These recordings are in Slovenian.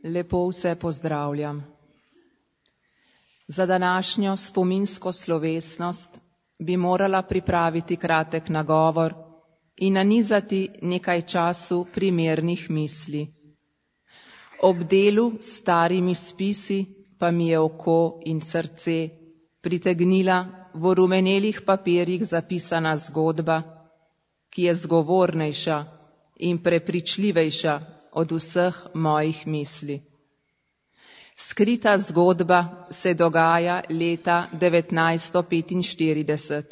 Lepo vse pozdravljam. Za današnjo spominsko slovesnost bi morala pripraviti kratek nagovor in nanizati nekaj času primernih misli. Ob delu s starimi spisi pa mi je oko in srce pritegnila v rumenelih papirjih zapisana zgodba, ki je zgovornejša in prepričljivejša od vseh mojih misli. Skrita zgodba se dogaja leta 1945,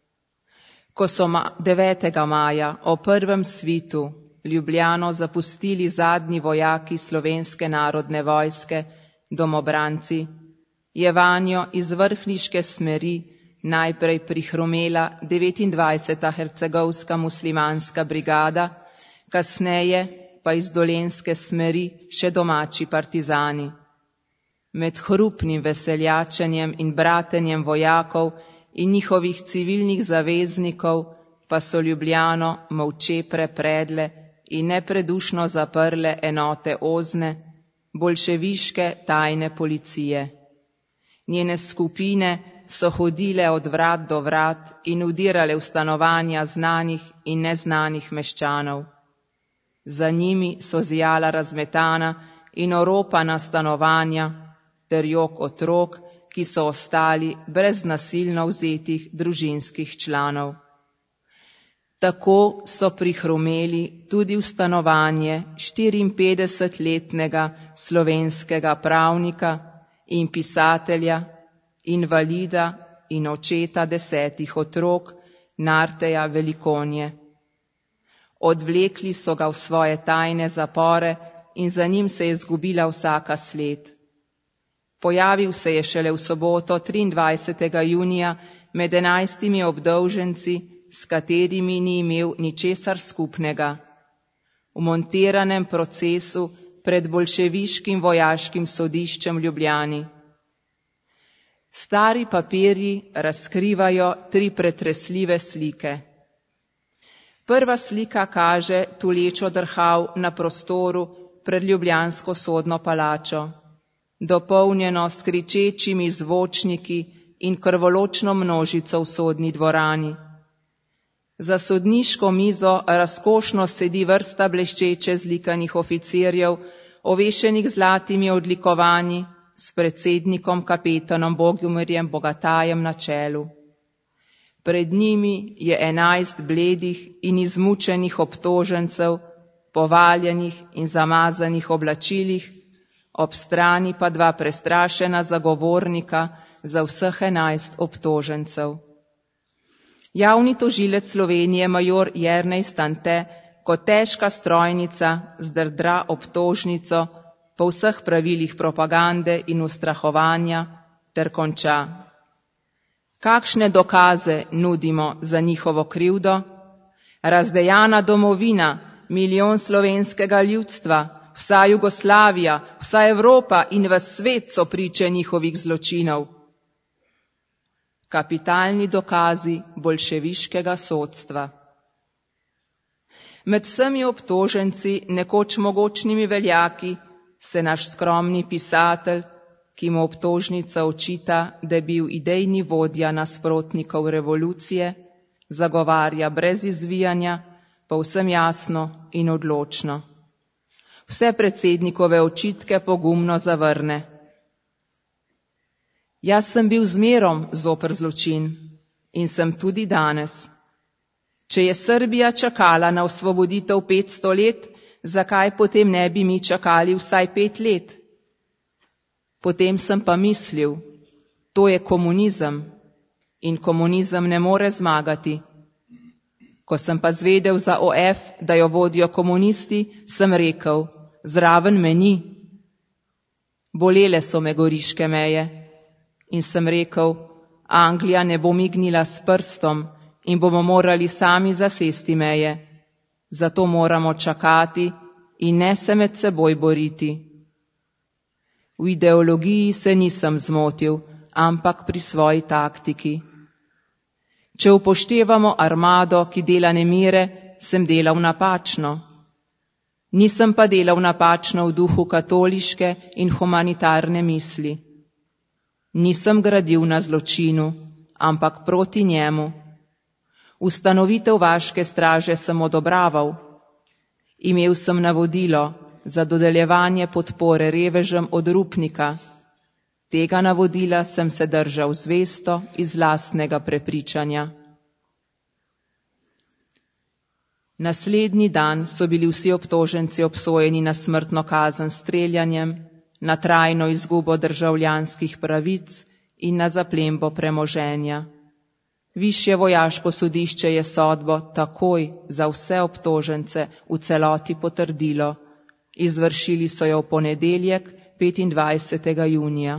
ko so 9. maja o prvem svitu Ljubljano zapustili zadnji vojaki Slovenske narodne vojske, domobranci, je vanjo iz vrhniške smeri najprej prihrumela 29. hercegovska muslimanska brigada, kasneje pa iz dolenjske smeri še domači partizani. Med hrupnim veseljačenjem in bratenjem vojakov in njihovih civilnih zaveznikov pa so Ljubljano molče prepredle in nepredušno zaprle enote OZNE, boljševiške tajne policije. Njene skupine so hodile od vrat do vrat in vdirale v stanovanja znanih in neznanih meščanov. Za njimi so zijala razmetana in oropana stanovanja ter jok otrok, ki so ostali brez nasilno vzetih družinskih članov. Tako so prihrumeli tudi v stanovanje 54-letnega slovenskega pravnika in pisatelja, invalida in očeta 10 otrok Narteja Velikonje. Odvlekli so ga v svoje tajne zapore in za njim se je izgubila vsaka sled. Pojavil se je šele v soboto 23. junija med 11 obdolženci, s katerimi ni imel ničesar skupnega. V montiranem procesu pred boljševiškim vojaškim sodiščem v Ljubljani. Stari papirji razkrivajo 3 pretresljive slike. Prva slika kaže tulečo drhal na prostoru pred ljubljansko sodno palačo, dopolnjeno s kričečimi zvočniki in krvoločno množico v sodni dvorani. Za sodniško mizo razkošno sedi vrsta bleščeče zlikanih oficirjev, ovešenih zlatimi odlikovanji, s predsednikom kapetanom Bogomirjem Bogatajem na čelu. Pred njimi je 11 bledih in izmučenih obtožencev, povaljenih in zamazanih oblačilih, ob strani pa 2 prestrašena zagovornika za vseh 11 obtožencev. Javni tožilec Slovenije major Jernej Stante kot težka strojnica zdrdra obtožnico po vseh pravilih propagande in ustrahovanja ter konča. Kakšne dokaze nudimo za njihovo krivdo? Razdejana domovina, milijon slovenskega ljudstva, vsa Jugoslavija, vsa Evropa in ves svet so priče njihovih zločinov. Kapitalni dokazi boljševiškega sodstva. Med vsemi obtoženci, nekoč mogočnimi veljaki, se naš skromni pisatelj, ki mu obtožnica očita, da je bil idejni vodja nasprotnikov revolucije, zagovarja brez izvijanja, povsem jasno in odločno. Vse predsednikove očitke pogumno zavrne. Jaz sem bil zmerom zoper zločin in sem tudi danes. Če je Srbija čakala na osvoboditev 500 let, zakaj potem ne bi mi čakali vsaj 5 let? Potem sem pa mislil, to je komunizem in komunizem ne more zmagati. Ko sem pa zvedel za OF, da jo vodijo komunisti, sem rekel, zraven me ni. Bolele so me goriške meje in sem rekel, Anglija ne bo mignila s prstom in bomo morali sami zasesti meje. Zato moramo čakati in ne se med seboj boriti. V ideologiji se nisem zmotil, ampak pri svoji taktiki. Če upoštevamo armado, ki dela nemire, sem delal napačno. Nisem pa delal napačno v duhu katoliške in humanitarne misli. Nisem gradil na zločinu, ampak proti njemu. Ustanovitev vaške straže sem odobraval. Imel sem navodilo za dodeljevanje podpore revežem od Rupnika. Tega navodila sem se držal zvesto iz lastnega prepričanja. Naslednji dan so bili vsi obtoženci obsojeni na smrtno kazen s streljanjem, na trajno izgubo državljanskih pravic in na zaplembo premoženja. Višje vojaško sodišče je sodbo takoj za vse obtožence v celoti potrdilo. Izvršili so jo v ponedeljek, 25. junija.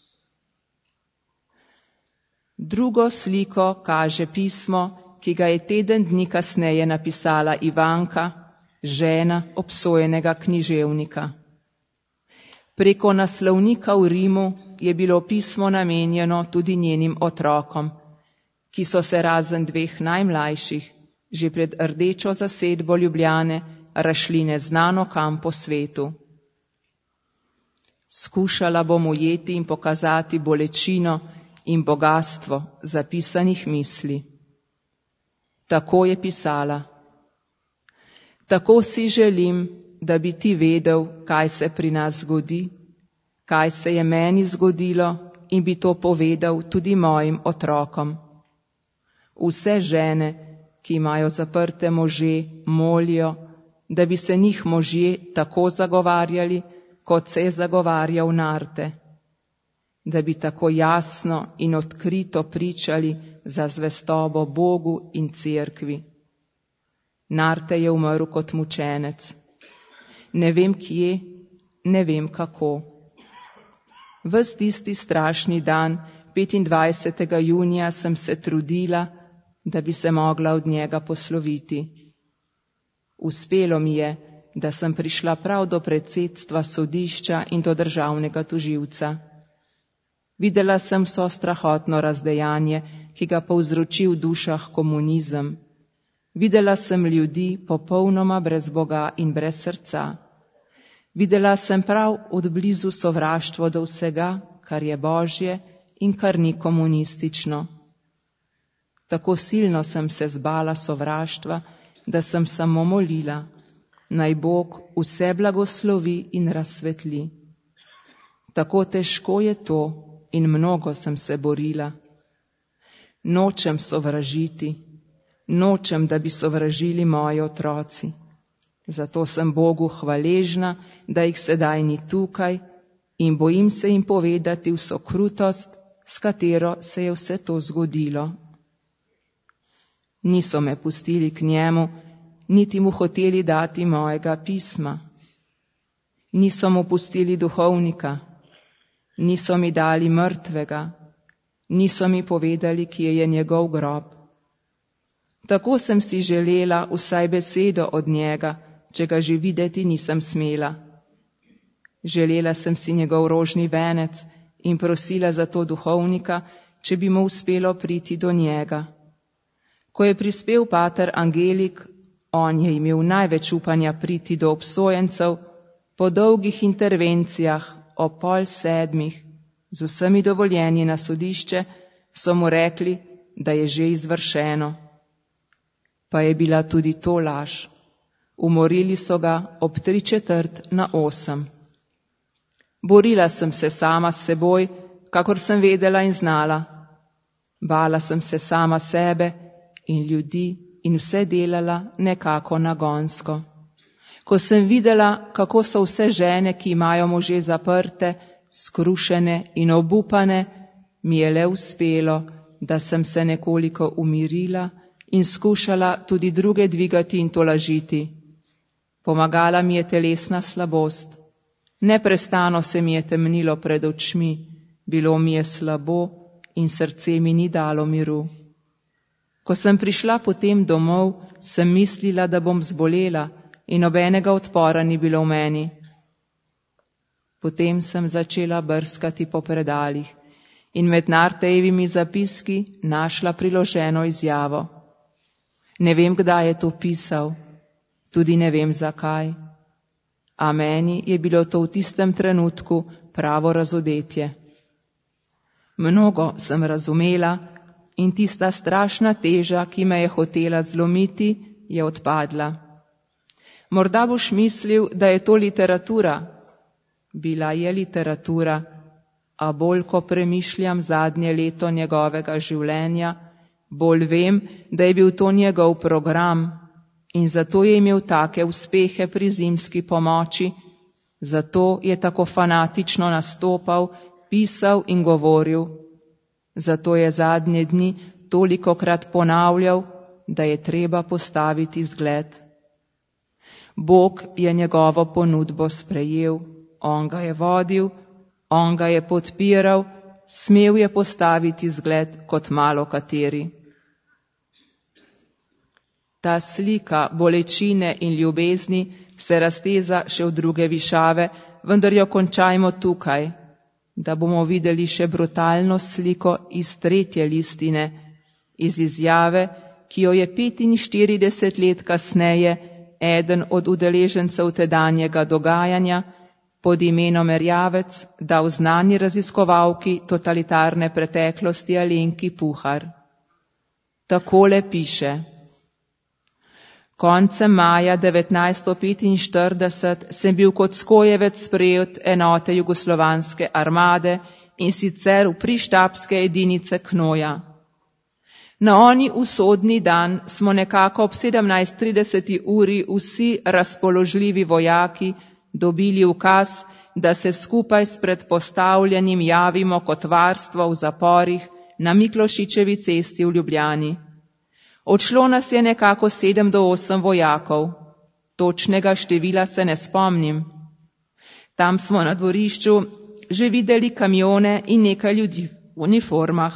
Drugo sliko kaže pismo, ki ga je teden dni kasneje napisala Ivanka, žena obsojenega književnika. Preko naslovnika v Rimu je bilo pismo namenjeno tudi njenim otrokom, ki so se razen dveh najmlajših že pred rdečo zasedbo Ljubljane razšli neznano kam po svetu. Skušala bom ujeti in pokazati bolečino in bogatstvo zapisanih misli. Tako je pisala. Tako si želim, da bi ti vedel, kaj se pri nas zgodi, kaj se je meni zgodilo in bi to povedal tudi mojim otrokom. Vse žene, ki imajo zaprte može, molijo, da bi se njih možje tako zagovarjali, kot se je zagovarjal Narte, da bi tako jasno in odkrito pričali za zvestobo Bogu in cerkvi. Narte je umrl kot mučenec. Ne vem kje, ne vem kako. Ves tisti strašni dan, 25. junija, sem se trudila, da bi se mogla od njega posloviti. Uspelo mi je, da sem prišla prav do predsedstva sodišča in do državnega tožilca. Videla sem vso strahotno razdejanje, ki ga povzroči v dušah komunizem. Videla sem ljudi popolnoma brez Boga in brez srca. Videla sem prav od blizu sovraštvo do vsega, kar je božje in kar ni komunistično. Tako silno sem se zbala sovraštva, da sem samo molila, naj Bog vse blagoslovi in razsvetli. Tako težko je to in mnogo sem se borila. Nočem sovražiti, nočem, da bi sovražili moji otroci. Zato sem Bogu hvaležna, da jih sedaj ni tukaj in bojim se jim povedati vso krutost, s katero se je vse to zgodilo. Niso me pustili k njemu, niti mu hoteli dati mojega pisma. Niso mu pustili duhovnika, niso mi dali mrtvega, niso mi povedali, kje je njegov grob. Tako sem si želela vsaj besedo od njega, če ga že videti nisem smela. Želela sem si njegov rožni venec in prosila za to duhovnika, če bi mu uspelo priti do njega. Ko je prispel pater Angelik, on je imel največ upanja priti do obsojencev, po dolgih intervencijah o 6:30, z vsemi dovoljenji na sodišče, so mu rekli, da je že izvršeno. Pa je bila tudi to laž. Umorili so ga ob 7:45. Borila sem se sama s seboj, kakor sem vedela in znala. Bala sem se sama sebe in ljudi in vse delala nekako nagonsko. Ko sem videla, kako so vse žene, ki imajo može zaprte, skrušene in obupane, mi je le uspelo, da sem se nekoliko umirila in skušala tudi druge dvigati in tolažiti. Pomagala mi je telesna slabost. Neprestano se mi je temnilo pred očmi, bilo mi je slabo in srce mi ni dalo miru. Ko sem prišla potem domov, sem mislila, da bom zbolela in nobenega odpora ni bilo v meni. Potem sem začela brskati po predalih in med Nartejevimi zapiski našla priloženo izjavo. Ne vem, kdaj je to pisal, tudi ne vem zakaj. a meni je bilo to v tistem trenutku pravo razodetje. Mnogo sem razumela in tista strašna teža, ki me je hotela zlomiti, je odpadla. Morda boš mislil, da je to literatura. Bila je literatura, a bolj ko premišljam zadnje leto njegovega življenja, bolj vem, da je bil to njegov program in zato je imel take uspehe pri zimski pomoči, zato je tako fanatično nastopal, pisal in govoril. Zato je zadnje dni tolikokrat ponavljal, da je treba postaviti zgled. Bog je njegovo ponudbo sprejel, on ga je vodil, on ga je podpiral, smel je postaviti zgled kot malo kateri. Ta slika bolečine in ljubezni se razteza še v druge višave, vendar jo končajmo tukaj, da bomo videli še brutalno sliko iz 3. listine, iz izjave, ki jo je 45 let kasneje eden od udeležencev tedanjega dogajanja pod imenom Erjavec dal znani raziskovalki totalitarne preteklosti Alenki Puhar. Takole piše: Koncem maja 1945 sem bil kot skojevec sprejet enote jugoslovanske armade in sicer v prištabske edinice Knoja. Na oni usodni dan smo nekako ob 17:30 uri vsi razpoložljivi vojaki dobili ukaz, da se skupaj s predpostavljenim javimo kot varstvo v zaporih na Miklošičevi cesti v Ljubljani. Odšlo nas je nekako 7 do 8 vojakov. Točnega števila se ne spomnim. Tam smo na dvorišču že videli kamione in nekaj ljudi v uniformah.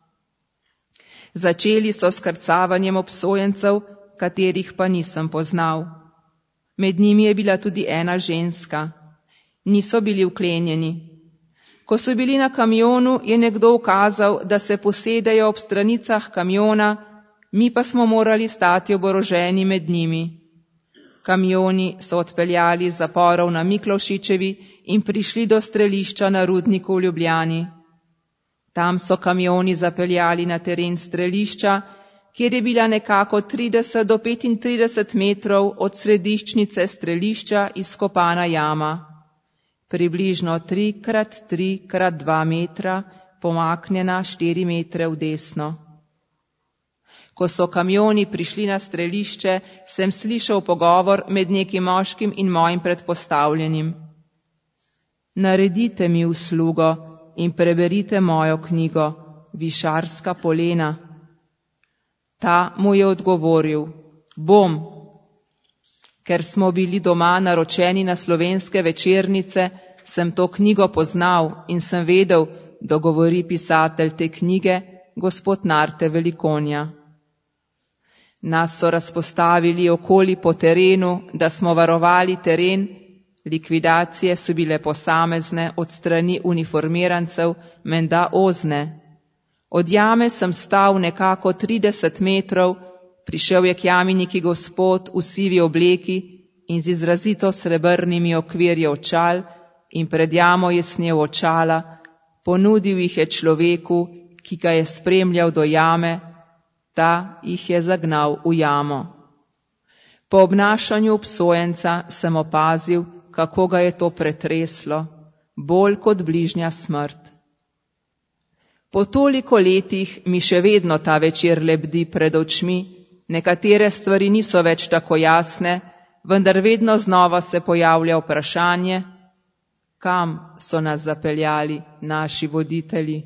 Začeli so s krcavanjem obsojencev, katerih pa nisem poznal. Med njimi je bila tudi ena ženska. Niso bili vklenjeni. Ko so bili na kamionu, je nekdo ukazal, da se posedejo ob stranicah kamiona, mi pa smo morali stati oboroženi med njimi. Kamioni so odpeljali z zaporov na Miklošičevi in prišli do strelišča na Rudniku v Ljubljani. Tam so kamioni zapeljali na teren strelišča, kjer je bila nekako 30 do 35 metrov od središčnice strelišča izkopana jama. Približno 3x3x2 metra, pomaknjena 4 metre v desno. Ko so kamioni prišli na strelišče, sem slišal pogovor med nekim moškim in mojim predpostavljenim. Naredite mi uslugo in preberite mojo knjigo Višarska polena. Ta mu je odgovoril: bom. Ker smo bili doma naročeni na slovenske večernice, sem to knjigo poznal in sem vedel, da govori pisatelj te knjige, gospod Narte Velikonja. Nas so razpostavili okoli po terenu, da smo varovali teren, likvidacije so bile posamezne od strani uniformirancev, menda ozne. Od jame sem stal nekako 30 metrov, prišel je k jami neki gospod v sivi obleki in z izrazito srebrnimi okvirji očal in pred jamo je snel očala, ponudil jih je človeku, ki ga je spremljal do jame, ta jih je zagnal v jamo. Po obnašanju obsojenca sem opazil, kako ga je to pretreslo, bolj kot bližnja smrt. Po toliko letih mi še vedno ta večer lebdi pred očmi, nekatere stvari niso več tako jasne, vendar vedno znova se pojavlja vprašanje, kam so nas zapeljali naši voditelji.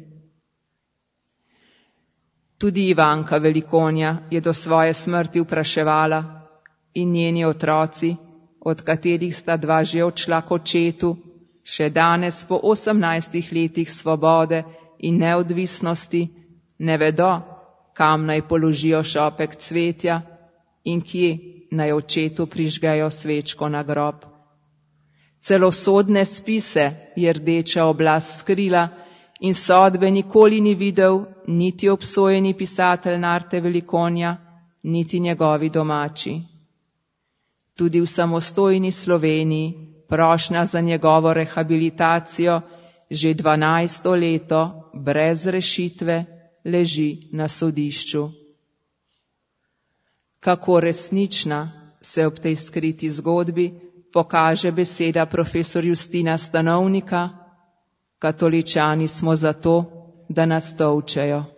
Tudi Ivanka Velikonja je do svoje smrti vpraševala in njeni otroci, od katerih sta 2 že odšla k očetu, še danes po 18 letih svobode in neodvisnosti ne vedo, kam naj položijo šopek cvetja in kje naj očetu prižgejo svečko na grob. Celo sodne spise je rdeča oblast skrila in sodbe nikoli ni videl niti obsojeni pisatelj Narte Velikonja, niti njegovi domači. Tudi v samostojni Sloveniji prošnja za njegovo rehabilitacijo že 12. leto brez rešitve leži na sodišču. Kako resnična se ob tej skriti zgodbi pokaže beseda profesor Justina Stanovnika: katoličani smo zato, da nas tolčejo.